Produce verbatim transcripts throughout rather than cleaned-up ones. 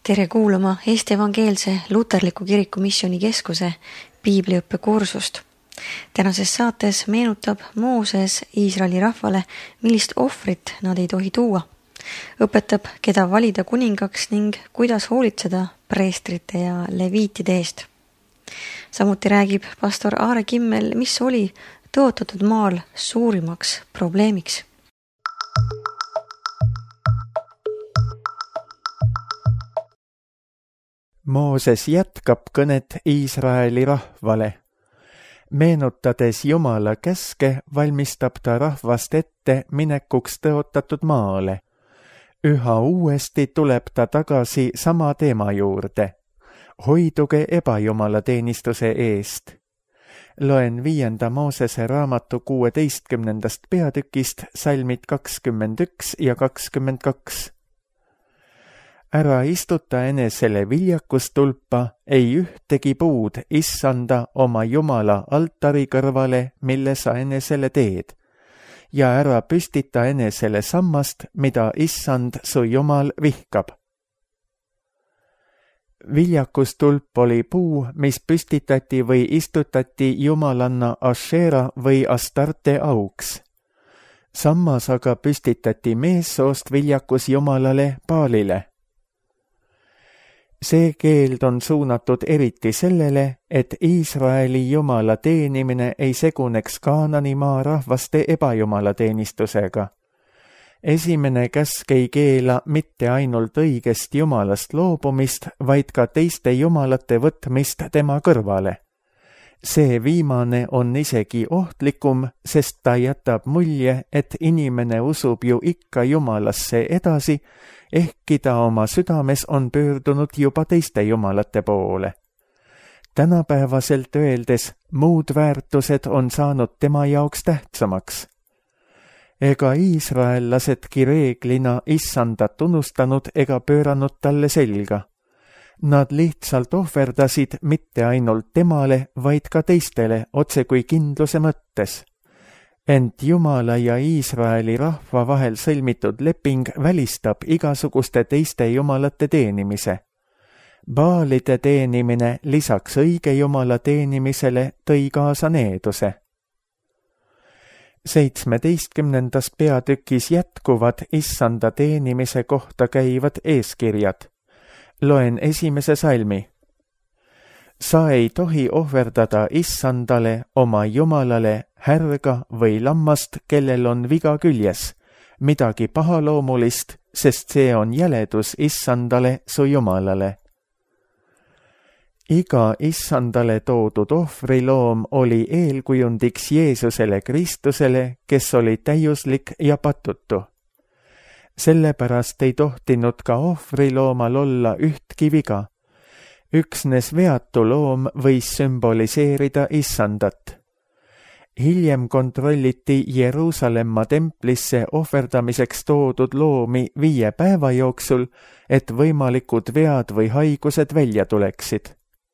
Tere kuulama Eesti Evangeelse Luterliku Kiriku Missiooni Keskuse piibliõppekursust. Tänases saates meenutab Mooses Iisraeli rahvale, millist ohvrit nad ei tohi tuua. Õpetab, keda valida kuningaks ning kuidas hoolitseda preestrite ja leviitide eest. Samuti räägib pastor Aare Kimmel, mis oli tõotatud maal suurimaks probleemiks. Mooses jätkab kõnet Iisraeli rahvale. Meenutades Jumala käske, valmistab ta rahvast ette minekuks tõotatud maale. Üha uuesti tuleb ta tagasi sama teema juurde. Hoiduge ebajumala teenistuse eest. Loen viienda Moosese raamatu kuueteistkümnendast peatükist salmid kakskümmend üks ja kakskümmend kaks. Ära istuta enesele viljakustulpa, ei ühtegi puud issanda oma Jumala altari kõrvale, mille sa enesele teed, ja ära püstita enesele sammast, mida issand su Jumal vihkab. Viljakustulp oli puu, mis püstitati või istutati Jumalanna Ashera või Astarte auks. Sammas aga püstitati meessoost viljakus Jumalale Baalile. See keeld on suunatud eriti sellele, et Iisraeli Jumala teenimine ei seguneks Kaanani maa rahvaste ebajumala teenistusega. Esimene käsk ei keela mitte ainult õigest Jumalast loobumist, vaid ka teiste jumalate võtmist tema kõrvale. See viimane on isegi ohtlikum, sest ta jätab mulje, et inimene usub ju ikka Jumalasse edasi, ehkki ta oma südames on pöördunud juba teiste jumalate poole. Tänapäevaselt öeldes, muud väärtused on saanud tema jaoks tähtsamaks. Ega iisraellasedki reeglina issandat tunnustanud ega pööranud talle selga. Nad lihtsalt ohverdasid mitte ainult temale, vaid ka teistele otse kui kindluse mõttes. Ent Jumala ja Iisraeli rahva vahel sõlmitud leping välistab igasuguste teiste jumalate teenimise. Baalide teenimine lisaks õige Jumala teenimisele tõi kaasa needuse. Seitsmeteistkümnendas peatükis jätkuvad issanda teenimise kohta käivad eeskirjad. Loen esimese salmi. Sa ei tohi ohverdada issandale oma Jumalale härga või lammast, kellel on viga küljes, midagi pahaloomulist, sest see on jäledus issandale su Jumalale. Iga issandale toodud ohvriloom oli eelkujundiks Jeesusele Kristusele, kes oli täiuslik ja patutu. Sellepärast ei tohtinud ka ohvriloomal olla ühtki viga. Üksnes veatu loom võis sümboliseerida issandat. Hiljem kontrolliti Jeruusalemma templisse ohverdamiseks toodud loomi viie päeva jooksul, et võimalikud vead või haigused välja tuleksid.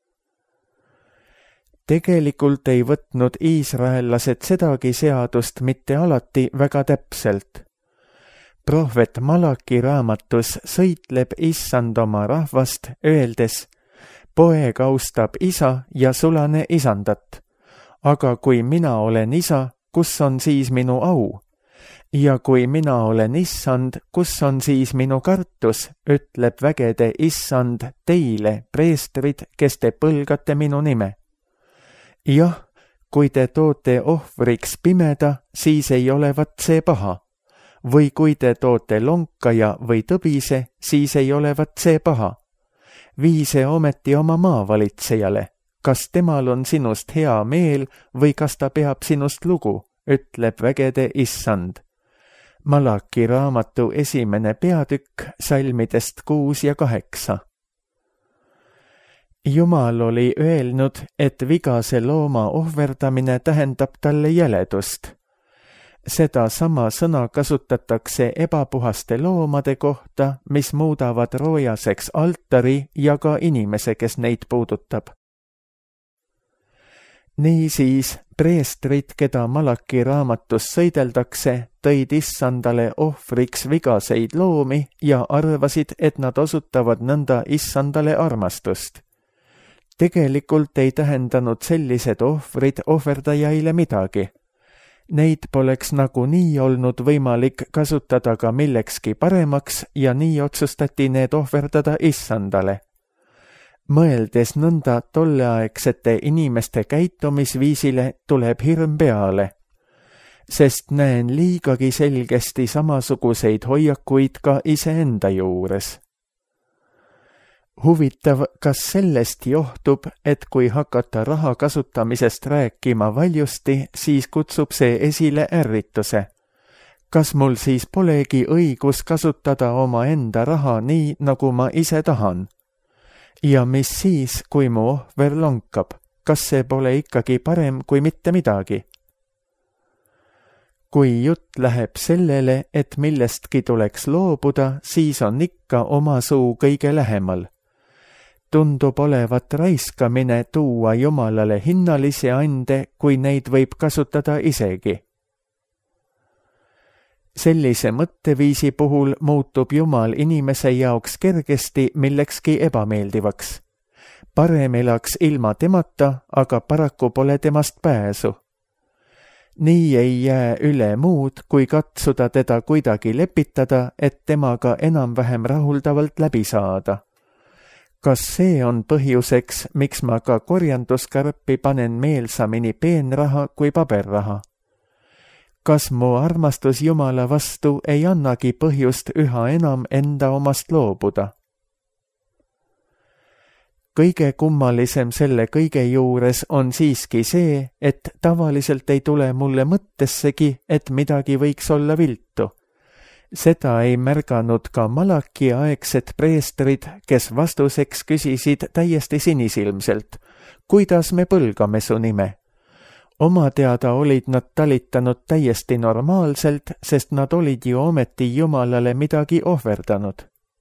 Tegelikult ei võtnud iisraellased sedagi seadust mitte alati väga täpselt. Prohvet Malaki raamatus sõitleb issand oma rahvast, öeldes, poeg austab isa ja sulane isandat. Aga kui mina olen isa, kus on siis minu au? Ja kui mina olen issand, kus on siis minu kartus, ütleb vägede issand teile, preestrid, kes te põlgate minu nime. Jah, kui te toote ohvriks pimeda, siis ei olevat see paha. Või kui te toote lonkaja või tõbise, siis ei olevat see paha. Vii see ometi oma maavalitsejale. Kas temal on sinust hea meel või kas ta peab sinust lugu, ütleb vägede issand. Malaki raamatu esimene peatükk salmidest kuus ja kaheksa. Jumal oli öelnud, et vigase looma ohverdamine tähendab talle jäledust. Seda sama sõna kasutatakse ebapuhaste loomade kohta, mis muudavad roojaseks altari ja ka inimese, kes neid puudutab. Niisiis, preestrid, keda Malaki raamatus sõideldakse, tõid issandale ohvriks vigaseid loomi ja arvasid, et nad osutavad nõnda issandale armastust. Tegelikult ei tähendanud sellised ohvrid ohverdajaile midagi. Neid poleks nagunii olnud võimalik kasutada ka millekski paremaks ja nii otsustati need ohverdada issandale. Mõeldes nõnda tolleaegsete inimeste käitumisviisile tuleb hirm peale, sest näen liigagi selgesti samasuguseid hoiakuid ka iseenda juures. Huvitav, kas sellest johtub, et kui hakata raha kasutamisest rääkima valjusti, siis kutsub see esile ärrituse. Kas mul siis polegi õigus kasutada oma enda raha nii, nagu ma ise tahan? Ja mis siis, kui mu ohver lonkab? Kas see pole ikkagi parem kui mitte midagi? Kui jutt läheb sellele, et millestki tuleks loobuda, siis on ikka oma suu kõige lähemal. Tundub olevat raiskamine tuua Jumalale hinnalisi ande, kui neid võib kasutada isegi. Sellise mõtteviisi puhul muutub Jumal inimese jaoks kergesti millekski ebameeldivaks. Parem elaks ilma temata, aga paraku pole temast pääsu. Nii ei jää üle muud, kui katsuda teda kuidagi lepitada, et temaga enam-vähem rahuldavalt läbi saada. Kas see on põhjuseks, miks ma ka korjanduskarpi panen meelsamini peenraha kui paberraha? Kas mu armastus Jumala vastu ei annagi põhjust üha enam enda omast loobuda? Kõige kummalisem selle kõige juures on siiski see, et tavaliselt ei tule mulle mõttessegi, et midagi võiks olla viltu. Seda ei märganud ka Malaki aegsed preestrid, kes vastuseks küsisid täiesti sinisilmselt, kuidas me põlgame su nime. Oma teada olid nad talitanud täiesti normaalselt, sest nad olid ju ometi Jumalale midagi ohverdanud.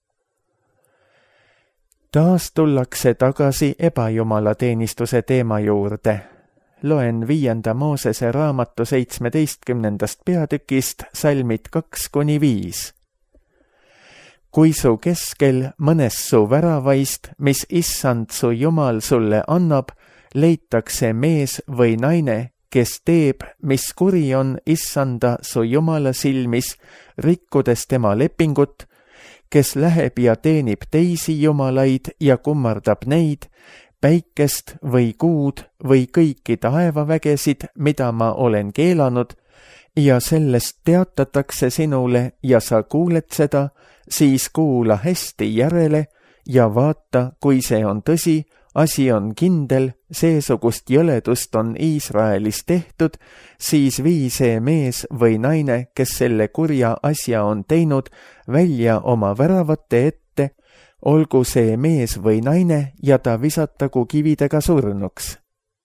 Taas tullakse tagasi ebajumalateenistuse teema juurde. Loen viienda Moosese raamatu seitsmeteistkümnendast peatükist salmid kaks kuni viis. Kui su keskel mõnes su väravaist, mis issand su Jumal sulle annab, leitakse mees või naine, kes teeb, mis kuri on issanda su Jumala silmis, rikkudes tema lepingut, kes läheb ja teenib teisi jumalaid ja kummardab neid, päikest või kuud või kõiki taevavägesid, mida ma olen keelanud, ja sellest teatatakse sinule ja sa kuuled seda, siis kuula hästi järele ja vaata, kui see on tõsi, asi on kindel, seesugust jõledust on Iisraelis tehtud, siis vii see mees või naine, kes selle kurja asja on teinud, välja oma väravate ette, olgu see mees või naine ja ta visatagu kividega surnuks.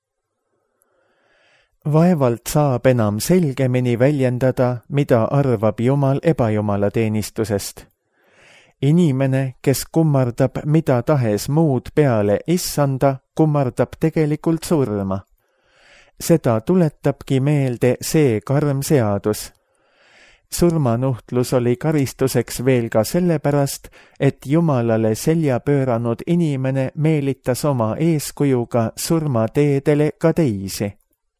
Vaevalt saab enam selgemini väljendada, mida arvab Jumal ebajumalateenistusest. Inimene, kes kummardab mida tahes muud peale issanda, kummardab tegelikult surma. Seda tuletabki meelde see karm seadus. Surmanuhtlus oli karistuseks veel ka sellepärast, et Jumalale selja pööranud inimene meelitas oma eeskujuga surmateedele ka teisi.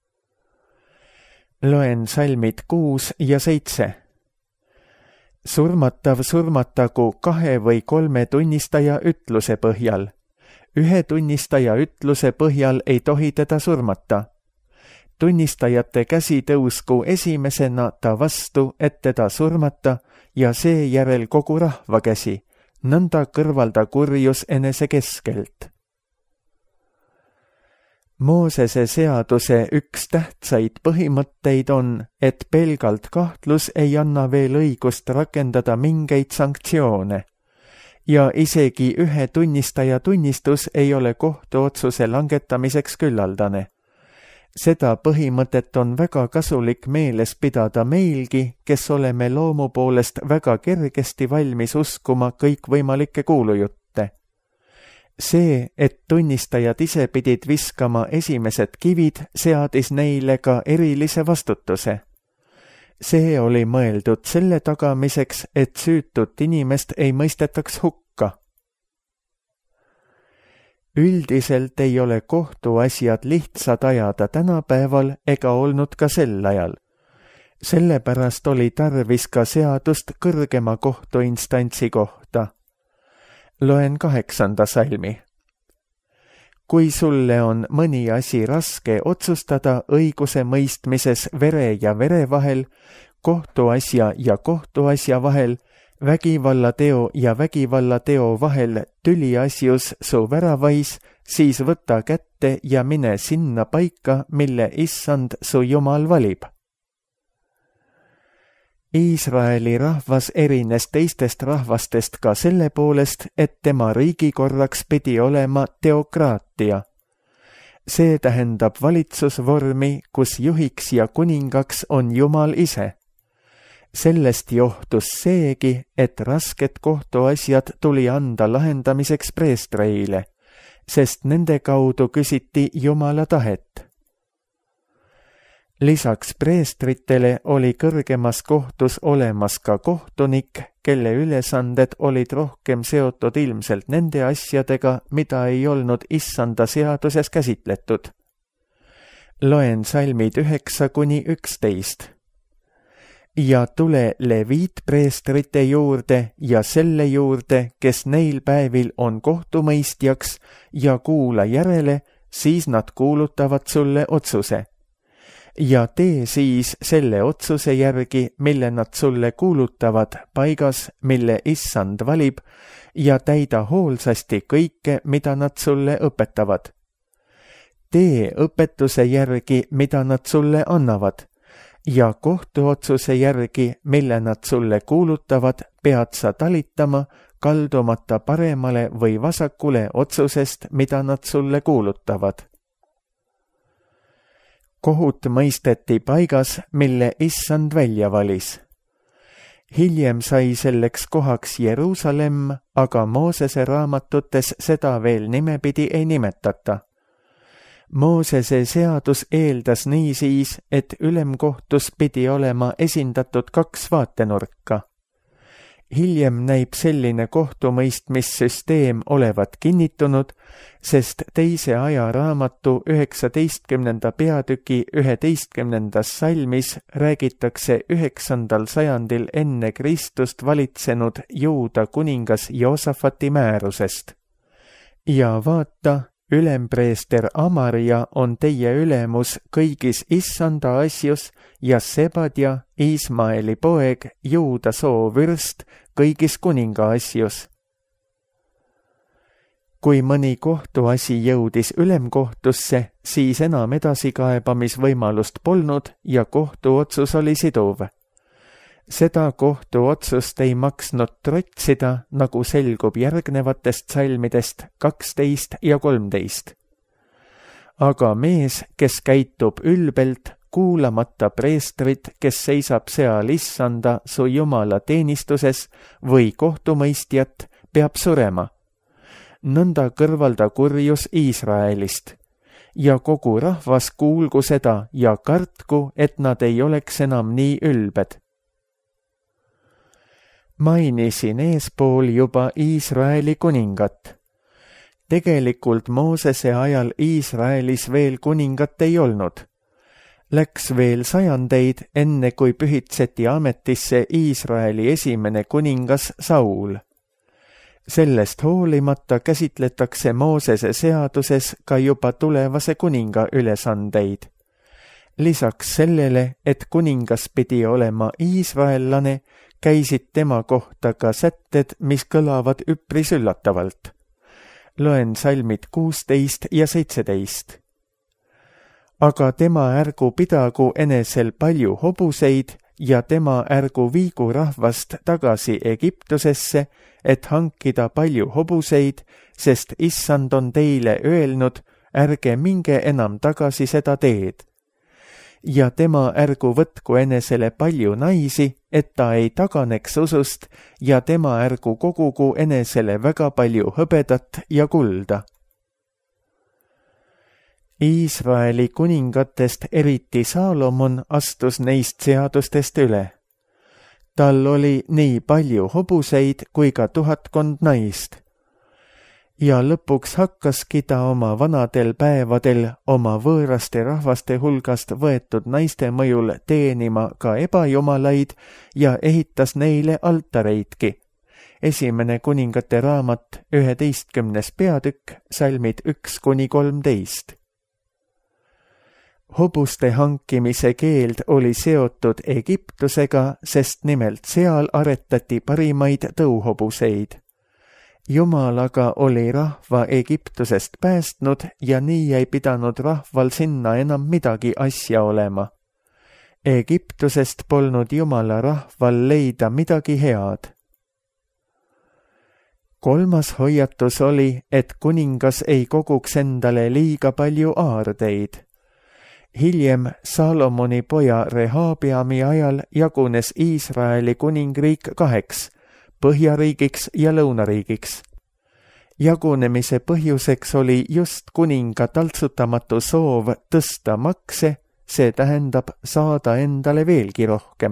Loen salmid kuus ja seitse. Surmatav surmatagu kahe või kolme tunnistaja ütluse põhjal. Ühe tunnistaja ütluse põhjal ei tohi teda surmata. Tunnistajate käsi tõusku esimesena ta vastu, et teda surmata, ja seejärel kogu rahva käsi, nõnda kõrvalda kurjus enese keskelt. Moosese seaduse üks tähtsaid põhimõtteid on, et pelgalt kahtlus ei anna veel õigust rakendada mingeid sanktsioone. Ja isegi ühe tunnistaja tunnistus ei ole kohtuotsuse langetamiseks küllaldane. Seda põhimõtet on väga kasulik meeles pidada meilgi, kes oleme loomu poolest väga kergesti valmis uskuma kõikvõimalikke kuulujutte. see, et tunnistajad ise pidid viskama esimesed kivid, seadis neile ka erilise vastutuse. See oli mõeldud selle tagamiseks, et süütut inimest ei mõistetaks hukka. Üldiselt ei ole kohtuasjad lihtsad ajada tänapäeval ega olnud ka sel ajal. Sellepärast oli tarvis ka seadust kõrgema kohtuinstantsi kohta. Loen kaheksanda salmi. Kui sulle on mõni asi raske otsustada õiguse mõistmises vere ja vere vahel, kohtuasja ja kohtuasja vahel, vägivallateo ja vägivallateo vahel tüliasjus su väravais, siis võta kätte ja mine sinna paika, mille issand su Jumal valib. Iisraeli rahvas erines teistest rahvastest ka selle poolest, et tema riigikorraks pidi olema teokraatia. See tähendab valitsusvormi, kus juhiks ja kuningaks on Jumal ise. Sellest johtus seegi, et rasked kohtuasjad tuli anda lahendamiseks preestreile, sest nende kaudu küsiti Jumala tahet. Lisaks preestritele oli kõrgemas kohtus olemas ka kohtunik, kelle ülesanded olid rohkem seotud ilmselt nende asjadega, mida ei olnud issanda seaduses käsitletud. Loen salmid üheksa kuni üksteist. Ja tule leviitpreestrite juurde ja selle juurde, kes neil päevil on kohtumõistjaks, ja kuula järele, siis nad kuulutavad sulle otsuse. Ja tee siis selle otsuse järgi, mille nad sulle kuulutavad paigas, mille issand valib, ja täida hoolsasti kõike, mida nad sulle õpetavad. Tee õpetuse järgi, mida nad sulle annavad, ja kohtuotsuse järgi, mille nad sulle kuulutavad, pead sa talitama, kaldumata paremale või vasakule otsusest, mida nad sulle kuulutavad. Kohut mõisteti paigas, mille issand välja valis. Hiljem sai selleks kohaks Jeruusalemm, aga Moosese raamatutes seda veel nimepidi ei nimetata. Moosese seadus eeldas niisiis, et ülemkohtus pidi olema esindatud kaks vaatenurka. Hiljem näib selline kohtumõistmissüsteem olevat kinnitunud, sest teise aja raamatu üheksateistkümnenda peatüki üheteistkümnendas salmis räägitakse üheksandal sajandil enne Kristust valitsenud Juuda kuningas Joosafati määrusest. Ja vaata, ülempreester Amaria on teie ülemus kõigis issanda asjus ja Sebadja, Ismaeli poeg, Juuda soo vürst, kõigis kuninga asjus. Kui mõni kohtuasi jõudis ülemkohtusse, siis enam edasikaebamisvõimalust polnud ja kohtuotsus oli siduv. Seda kohtuotsust ei maksnud trotsida, nagu selgub järgnevatest salmidest kaksteist ja kolmteist. Aga mees, kes käitub ülbelt, kuulamata preestrit, kes seisab seal issanda su Jumala teenistuses või kohtumõistjat, peab surema. Nõnda kõrvalda kurjus Iisraelist. Ja kogu rahvas kuulgu seda ja kartku, et nad ei oleks enam nii ülbed. Mainisin eespool juba Iisraeli kuningat. Tegelikult Moosese ajal Iisraelis veel kuningat ei olnud. Läks veel sajandeid, enne kui pühitseti ametisse Iisraeli esimene kuningas Saul. Sellest hoolimata käsitletakse Moosese seaduses ka juba tulevase kuninga ülesandeid. Lisaks sellele, et kuningas pidi olema iisraellane, käisid tema kohta ka sätted, mis kõlavad üpris üllatavalt. Loen salmid kuusteist ja seitseteist. Aga tema ärgu pidagu enesel palju hobuseid ja tema ärgu viigu rahvast tagasi Egiptusesse, et hankida palju hobuseid, sest issand on teile öelnud, ärge minge enam tagasi seda teed. Ja tema ärgu võtku enesele palju naisi, et ta ei taganeks usust ja tema ärgu kogugu enesele väga palju hõbedat ja kulda. Iisraeli kuningatest eriti Saalomon astus neist seadustest üle. Tal oli nii palju hobuseid kui ka tuhatkond naist. Ja lõpuks hakkaski ta oma vanadel päevadel oma võõraste rahvaste hulgast võetud naiste mõjul teenima ka ebajumalaid ja ehitas neile altareidki. Esimene kuningate raamat, üheteistkümnes peatükk, salmid üks kuni kolmteist. Hobuste hankimise keeld oli seotud Egiptusega, sest nimelt seal aretati parimaid tõuhobuseid. Jumal aga oli rahva Egiptusest päästnud ja nii ei pidanud rahval sinna enam midagi asja olema. Egiptusest polnud Jumala rahval leida midagi head. Kolmas hoiatus oli, et kuningas ei koguks endale liiga palju aardeid. Hiljem Saalomoni poja Rehaabiami ajal jagunes Iisraeli kuningriik kaheks, põhjariigiks ja lõunariigiks. Jagunemise põhjuseks oli just kuninga taltsutamatu soov tõsta makse, see tähendab saada endale veelgi rohkem.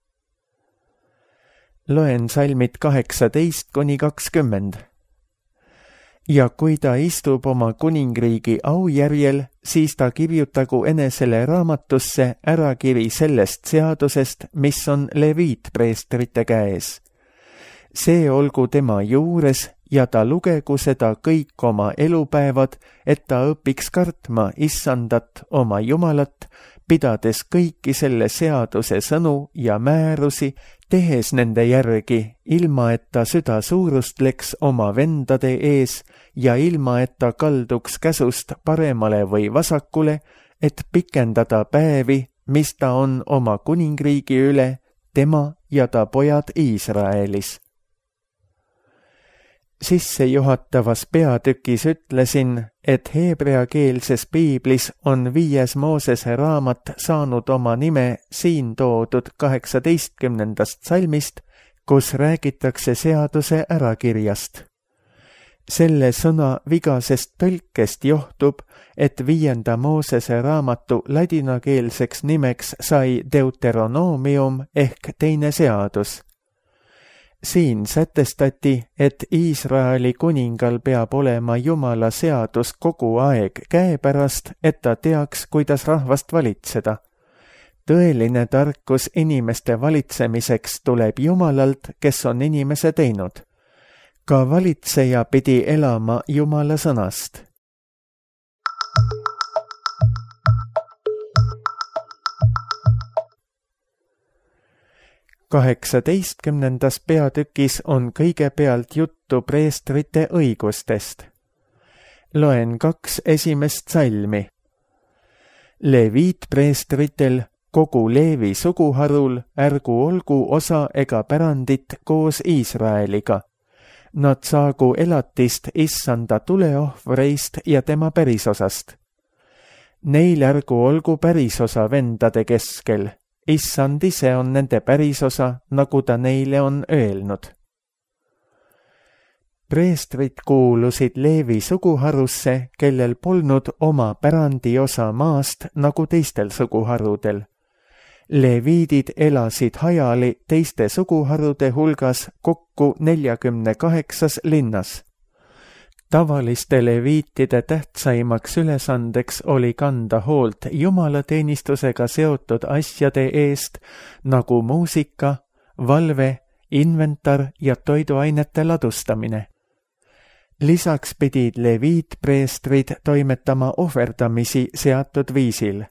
Loen salmid kaheksateist kuni kakskümmend. Ja kui ta istub oma kuningriigi aujärjel, siis ta kirjutagu enesele raamatusse ärakiri sellest seadusest, mis on leviitpreestrite käes. See olgu tema juures ja ta lugegu seda kõik oma elupäevad, et ta õpiks kartma Issandat oma Jumalat, pidades kõiki selle seaduse sõnu ja määrusi, tehes nende järgi, ilma et ta süda suurustleks oma vendade ees ja ilma et ta kalduks käsust paremale või vasakule, et pikendada päevi, mis ta on oma kuningriigi üle, tema ja ta pojad Iisraelis. Sissejuhatavas peatükis ütlesin, et heebreakeelses piiblis on viies Moosese raamat saanud oma nime siin toodud kaheksateistkümnendast salmist, kus räägitakse seaduse ärakirjast. Selle sõna vigasest tõlkest johtub, et viienda Moosese raamatu ladinakeelseks nimeks sai Deuteronomium ehk teine seadus. Siin sätestati, et Iisraeli kuningal peab olema Jumala seadus kogu aeg käepärast, et ta teaks, kuidas rahvast valitseda. Tõeline tarkus inimeste valitsemiseks tuleb Jumalalt, kes on inimese teinud. Ka valitseja pidi elama Jumala sõnast. Kaheksateistkümnendas peatükis on kõigepealt juttu preestrite õigustest. Loen kaks esimest salmi. Leviitpreestritel, kogu Leevi suguharul, ärgu olgu osa ega pärandit koos Iisraeliga. Nad saagu elatist Issanda tuleohvreist ja tema pärisosast. Neil ärgu olgu pärisosa vendade keskel. Issand ise on nende pärisosa, nagu ta neile on öelnud. Preestrid kuulusid Leevi suguharusse, kellel polnud oma pärandiosa maast nagu teistel suguharudel. Leviidid elasid hajali teiste suguharude hulgas kokku neljakümne kaheksas linnas. Tavaliste leviitide tähtsaimaks ülesandeks oli kanda hoolt jumalateenistusega seotud asjade eest, nagu muusika, valve, inventar ja toiduainete ladustamine. Lisaks pidid leviitpreestrid toimetama ohverdamisi seatud viisil.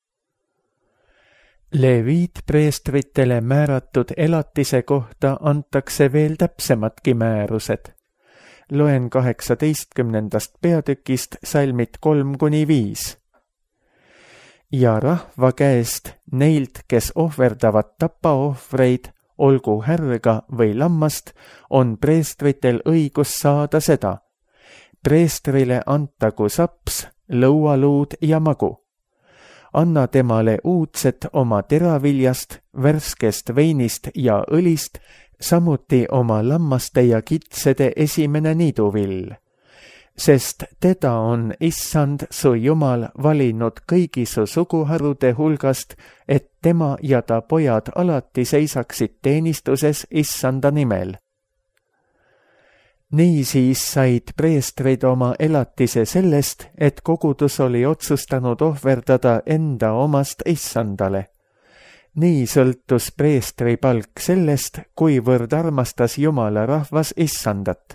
Leviitpreestritele määratud elatise kohta antakse veel täpsemadki määrused. Loen kaheksateistkümnendast peatükist salmid kolm kuni viis. Ja rahva käest neilt, kes ohverdavad tapaohvreid, olgu härga või lammast, on preestritel õigus saada seda. Preestrile antagu saps, lõualuud ja magu. anna temale uudset oma teraviljast, värskest veinist ja õlist, samuti oma lammaste ja kitsede esimene niiduvill. Sest teda on Issand su Jumal valinud kõigi su suguharude hulgast, et tema ja ta pojad alati seisaksid teenistuses Issanda nimel. Niisiis said preestrid oma elatise sellest, et kogudus oli otsustanud ohverdada enda omast Issandale. Nii sõltus preestri palk sellest, kuivõrd armastas Jumala rahvas Issandat.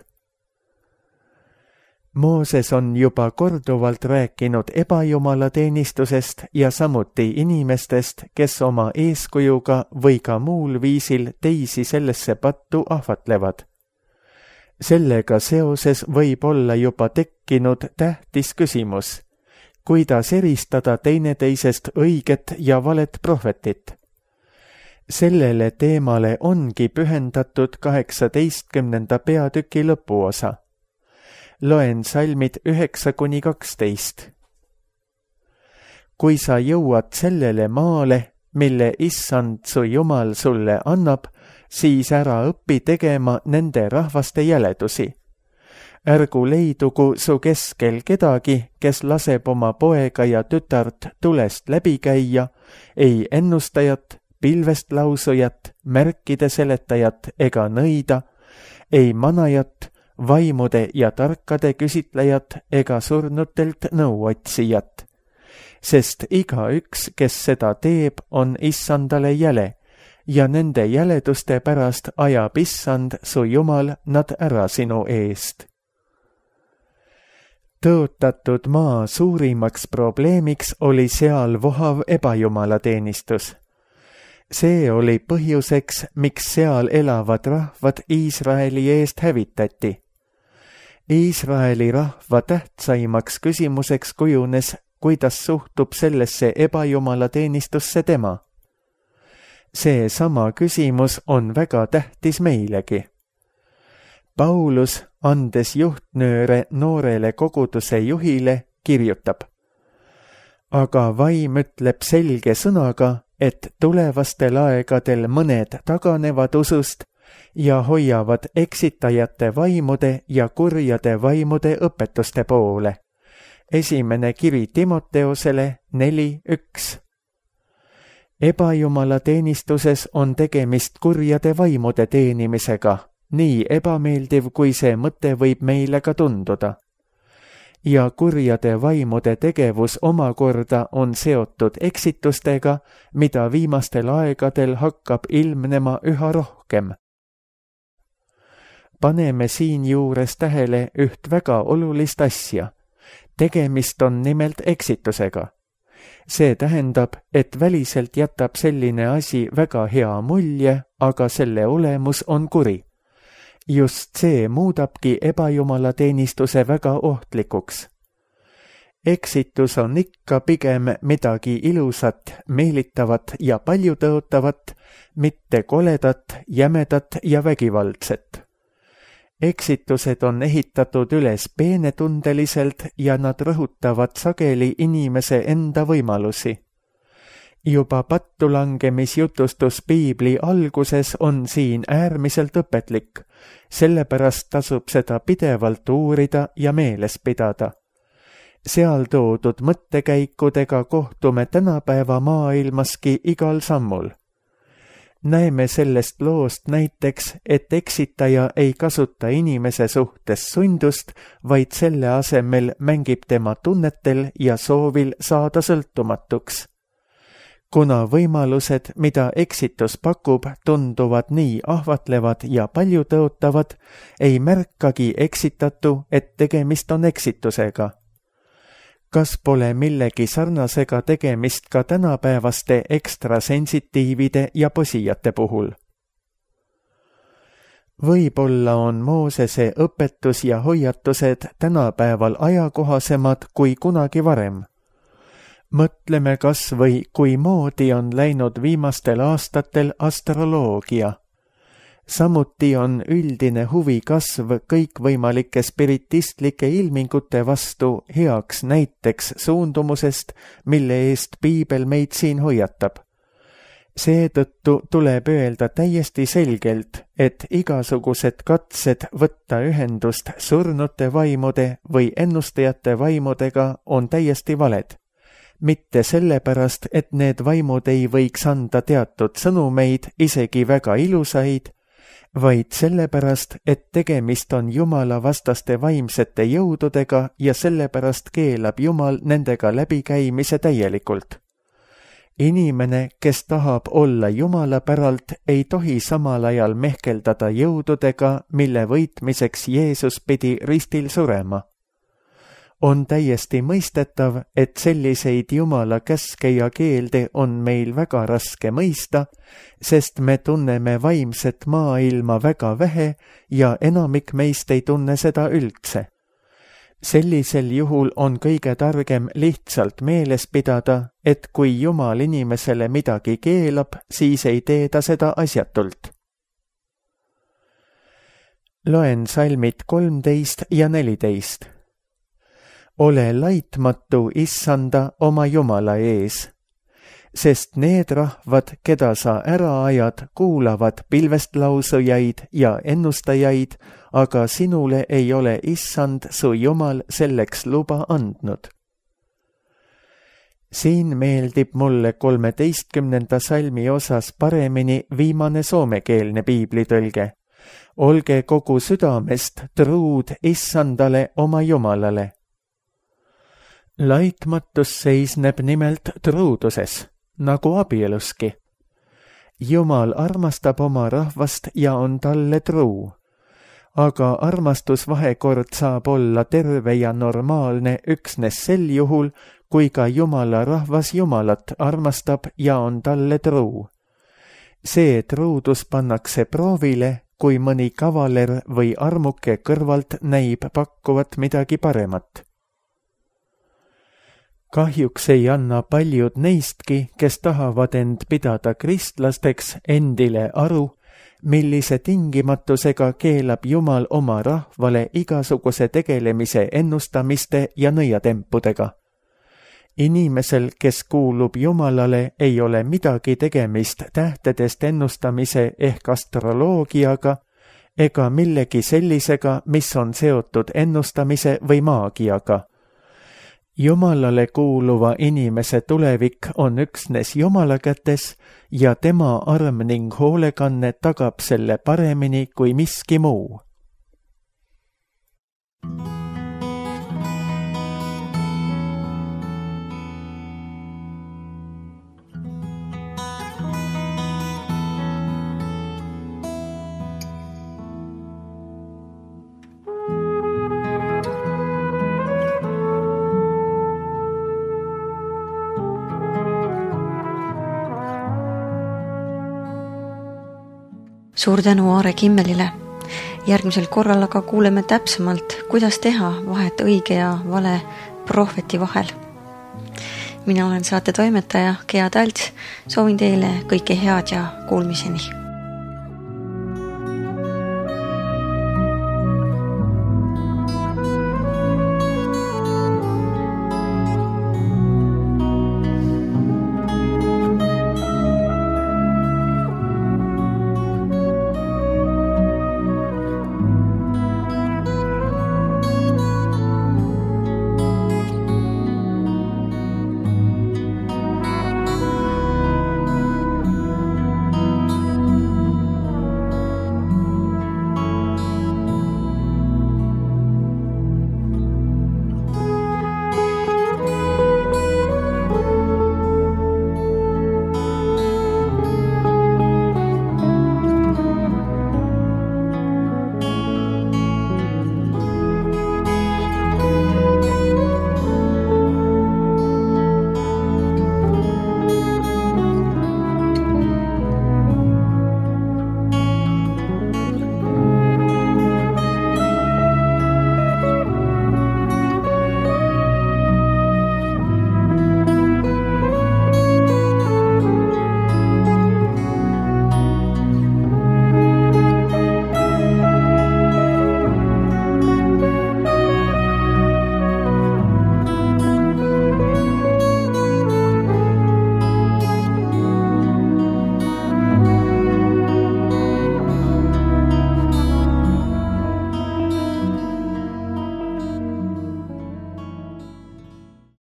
Mooses on juba korduvalt rääkinud ebajumala teenistusest ja samuti inimestest, kes oma eeskujuga või ka muul viisil teisi sellesse pattu ahvatlevad. Sellega seoses võib olla juba tekkinud tähtis küsimus, kuidas eristada teineteisest õiget ja valet prohvetit. Sellele teemale ongi pühendatud kaheksateistkümnenda peatüki lõpuosa. Loen salmid üheksa kuni kaksteist. Kui sa jõuad sellele maale, mille Issand su Jumal sulle annab, siis ära õpi tegema nende rahvaste jäledusi. Ärgu leidugu su keskel kedagi, kes laseb oma poega ja tütart tulest läbi käia, ei ennustajat, pilvest lausujat, märkide seletajat ega nõida, ei manajat, vaimude ja tarkade küsitlejat ega surnutelt nõuotsijat. Sest igaüks, kes seda teeb, on Issandale jäle ja nende jäleduste pärast ajab Issand su Jumal nad ära sinu eest. Tõotatud maa suurimaks probleemiks oli seal vohav ebajumalateenistus. See oli põhjuseks, miks seal elavad rahvad Iisraeli eest hävitati. Iisraeli rahva tähtsaimaks küsimuseks kujunes, kuidas suhtub sellesse ebajumalateenistusse tema. See sama küsimus on väga tähtis meilegi. Paulus, andes juhtnööre noorele koguduse juhile, kirjutab: Aga vaim ütleb selge sõnaga, et tulevastel aegadel mõned taganevad usust ja hoiavad eksitajate vaimude ja kurjade vaimude õpetuste poole. Esimene kiri Timoteosele neli üks. Ebajumalateenistuses on tegemist kurjade vaimude teenimisega, nii ebameeldiv, kui see mõte võib meile ka tunduda. Ja kurjade vaimude tegevus omakorda on seotud eksitustega, mida viimastel aegadel hakkab ilmnema üha rohkem. Paneme siin juures tähele üht väga olulist asja. Tegemist on nimelt eksitusega. See tähendab, et väliselt jätab selline asi väga hea mulje, aga selle olemus on kuri. Just see muudabki ebajumalateenistuse väga ohtlikuks. Eksitus on ikka pigem midagi ilusat, meelitavat ja paljutõotavat, mitte koledat, jämedat ja vägivaldset. Eksitused on ehitatud üles peenetundeliselt ja nad rõhutavad sageli inimese enda võimalusi. Juba pattulangemisjutustus Piibli alguses on siin äärmiselt õpetlik, sellepärast tasub seda pidevalt uurida ja meeles pidada. Seal toodud mõttekäikudega kohtume tänapäeva maailmaski igal sammul. Näeme sellest loost näiteks, et eksitaja ei kasuta inimese suhtes sundust, vaid selle asemel mängib tema tunnetel ja soovil saada sõltumatuks. Kuna võimalused, mida eksitus pakub, tunduvad nii ahvatlevad ja paljutõotavad, ei märkagi eksitatu, et tegemist on eksitusega. Kas pole millegi sarnasega tegemist ka tänapäevaste ekstrasensitiivide ja posijate puhul? Võib-olla on Moosese õpetus ja hoiatused tänapäeval ajakohasemad kui kunagi varem. Mõtleme kas või, kui moodi on läinud viimastel aastatel astroloogia. Samuti on üldine huvi kasv kõikvõimalike spiritistlike ilmingute vastu heaks näiteks suundumusest, mille eest piibel meid siin hoiatab. Seetõttu tuleb öelda täiesti selgelt, et igasugused katsed võtta ühendust surnute vaimude või ennustajate vaimudega on täiesti valed. Mitte sellepärast, et need vaimud ei võiks anda teatud sõnumeid, isegi väga ilusaid, vaid sellepärast, et tegemist on Jumala vastaste vaimsete jõududega ja sellepärast keelab Jumal nendega läbikäimise täielikult. Inimene, kes tahab olla Jumala päralt, ei tohi samal ajal mehkeldada jõududega, mille võitmiseks Jeesus pidi ristil surema. On täiesti mõistetav, et selliseid Jumala käske ja keelde on meil väga raske mõista, sest me tunneme vaimset maailma väga vähe ja enamik meist ei tunne seda üldse. Sellisel juhul on kõige targem lihtsalt meeles pidada, et kui Jumal inimesele midagi keelab, siis ei tee ta seda asjatult. Loen salmid kolmteist ja neliteist. Ole laitmatu issanda oma Jumala ees, sest need rahvad, keda sa ära ajad, kuulavad pilvestlausujaid ja ennustajaid, aga sinule ei ole issand su Jumal selleks luba andnud. Siin meeldib mulle kolmeteistkümnenda salmi osas paremini viimane soomekeelne piiblitõlge. Olge kogu südamest truud issandale oma Jumalale. Laitmatus seisneb nimelt truuduses, nagu abieluski. Jumal armastab oma rahvast ja on talle truu. Aga armastusvahekord saab olla terve ja normaalne üksnes sel juhul, kui ka Jumala rahvas Jumalat armastab ja on talle truu. See truudus pannakse proovile, kui mõni kavaler või armuke kõrvalt näib pakkuvat midagi paremat. Kahjuks ei anna paljud neistki, kes tahavad end pidada kristlasteks, endile aru, millise tingimatusega keelab Jumal oma rahvale igasuguse tegelemise ennustamiste ja nõiatempudega. Inimesel, kes kuulub Jumalale, ei ole midagi tegemist tähtedest ennustamise ehk astroloogiaga ega millegi sellisega, mis on seotud ennustamise või maagiaga. Jumalale kuuluva inimese tulevik on üksnes Jumala kätes ja tema arm ning hoolekanne tagab selle paremini kui miski muu. Suur tänu Aare Kimmelile. Järgmisel korral aga kuuleme täpsemalt, kuidas teha vahet õige ja vale prohveti vahel. Mina olen saate toimetaja Gea Talts, soovin teile kõike head ja kuulmiseni.